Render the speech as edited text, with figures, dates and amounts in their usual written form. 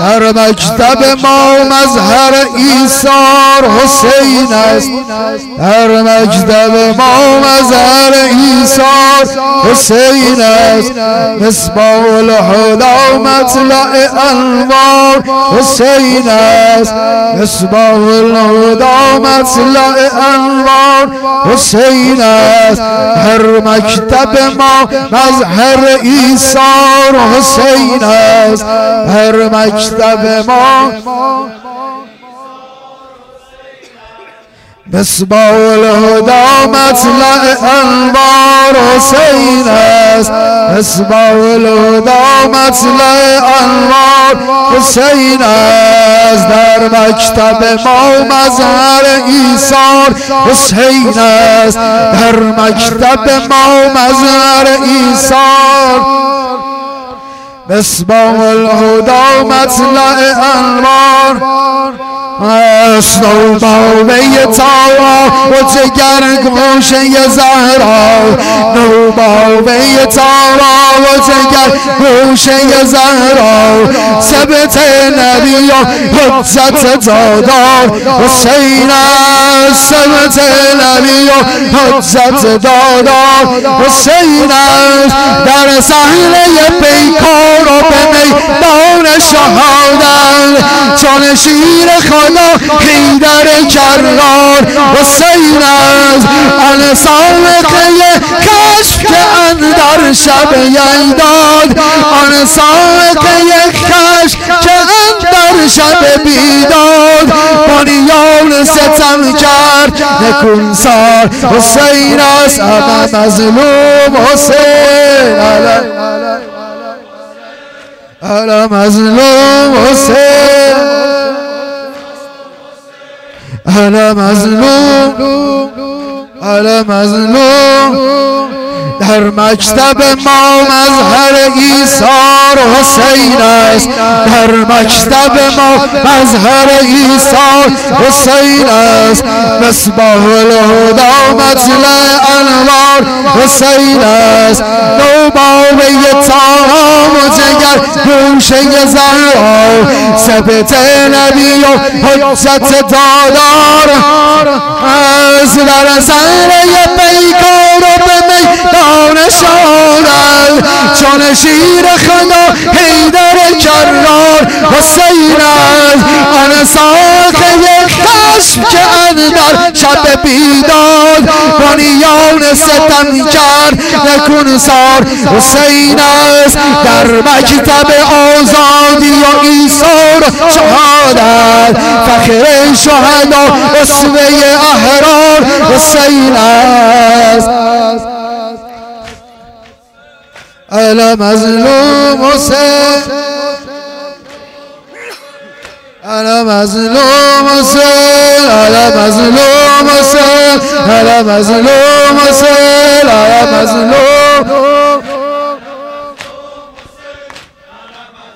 در مکتب ما مظهر ایثار حسین است، در مکتب ما مظهر ایثار حسین است. مصباح الهدی مطلع انوار حسین است، مصباح الهدی مطلع انوار حسین است. هر مکتب ما مظهر ایثار حسین است، هر مکتب ما مصباح الهدی مطلع انوار حسین است، مصباح الهدی مطلع انوار حسین است. در مکتب ما مظهر ایثار حسین است، در مکتب ما مظهر ایثار. مصباح الهدی مطلع انوار است. نوباوه تارا و جگر گوشه زهرا، نوباوه تارا و جگر گوشه زهرا. ثبت نبی و حجت دادار حسین است، ثبت نبی و حجت دادار حسین است. در صحنه پیکار و به میدان شهادت چون شیر خدا حیدر کرار حسین است. آن سابقه کشف که اندر شب یلداد، آن سابقه کشف که اندر شب بیداد. بنیان ستم کرد نکونسار حسین است، اما مظلوم حسین الا مظلوم حسین الا مظلوم الا مظلوم. در مکتب ما مظهر ایثار حسین است، در مکتب ما مظهر ایثار حسین است. مصباح الهدی مطلع انوار حسین است. نوباوه تارا و جگر گوشه زهرا، ثبت نبی و حجت دادار از. در صحنه پیکار و به میدان شهادت چون شیر خدا حیدر کرار حسین است. آن ساقه کشف که اندر شب بیداد، بنیان ستم کرد نکونسار حسین است. در مکتب آزادی و ایثار شهادت فخر شهدا اسوه احرار حسین است. الا مظلوم حسین الا مظلوم حسین الا مظلوم حسین الا مظلوم حسین الا مظلوم